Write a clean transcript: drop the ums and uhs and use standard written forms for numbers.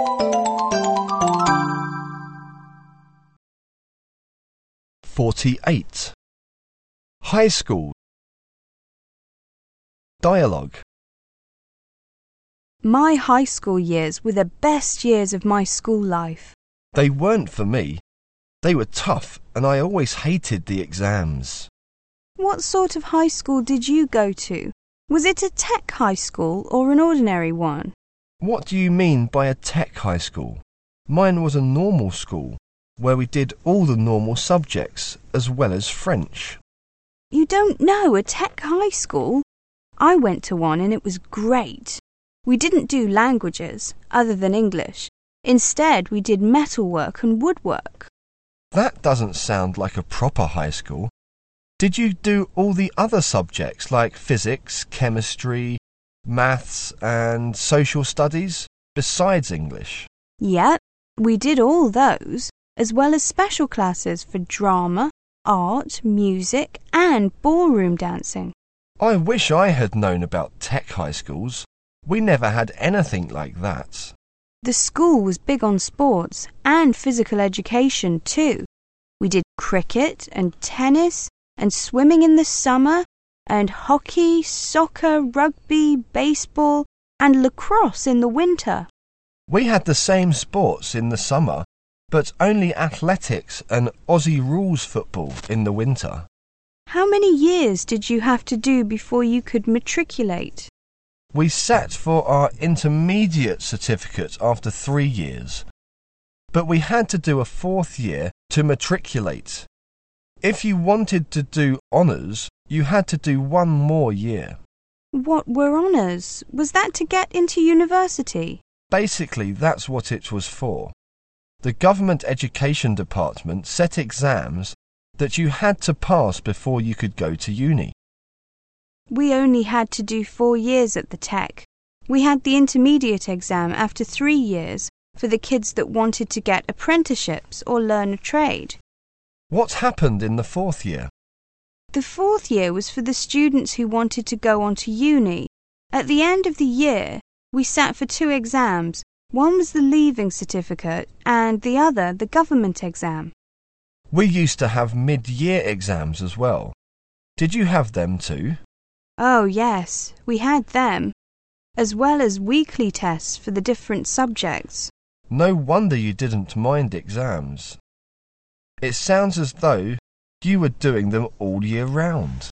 48. High school. Dialogue. My high school years were the best years of my school life. They weren't for me. They were tough and I always hated the exams. What sort of high school did you go to? Was it a tech high school or an ordinary one? What do you mean by a tech high school? Mine was a normal school where we did all the normal subjects as well as French. You don't know a tech high school? I went to one and it was great. We didn't do languages other than English. Instead, we did metalwork and woodwork. That doesn't sound like a proper high school. Did you do all the other subjects like physics, chemistry, maths and social studies besides English? Yep, we did all those, as well as special classes for drama, art, music and ballroom dancing. I wish I had known about tech high schools. We never had anything like that. The school was big on sports and physical education too. We did cricket and tennis and swimming in the summer and hockey, soccer, rugby, baseball and lacrosse in the winter. We had the same sports in the summer, but only athletics and Aussie rules football in the winter. How many years did you have to do before you could matriculate? We sat for our intermediate certificate after 3 years, but we had to do a 4th year to matriculate. If you wanted to do honours, you had to do 1 more year. What were honours? Was that to get into university? Basically, that's what it was for. The government education department set exams that you had to pass before you could go to uni. We only had to do 4 years at the tech. We had the intermediate exam after 3 years for the kids that wanted to get apprenticeships or learn a trade. What happened in the 4th year? The 4th year was for the students who wanted to go on to uni. At the end of the year, we sat for 2 exams. One was the leaving certificate and the other the government exam. We used to have mid-year exams as well. Did you have them too? Oh yes, we had them, as well as weekly tests for the different subjects. No wonder you didn't mind exams. It sounds as though you were doing them all year round.